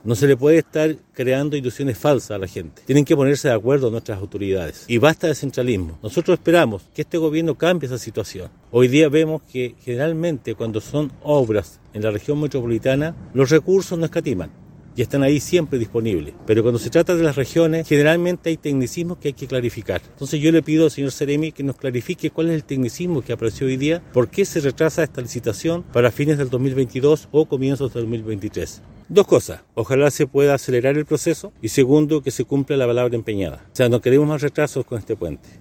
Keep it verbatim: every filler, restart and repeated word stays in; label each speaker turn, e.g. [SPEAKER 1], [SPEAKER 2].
[SPEAKER 1] No se le puede estar creando ilusiones falsas a la gente. Tienen que ponerse de acuerdo nuestras autoridades. Y basta de centralismo. Nosotros esperamos que este gobierno cambie esa situación. Hoy día vemos que generalmente cuando son obras en la región metropolitana, los recursos no escatiman y están ahí siempre disponibles. Pero cuando se trata de las regiones, generalmente hay tecnicismos que hay que clarificar. Entonces yo le pido al señor Seremi que nos clarifique cuál es el tecnicismo que apareció hoy día, por qué se retrasa esta licitación para fines del dos mil veintidós o comienzos del dos mil veintitrés. Dos cosas, ojalá se pueda acelerar el proceso y segundo, que se cumpla la palabra empeñada. O sea, no queremos más retrasos con este puente.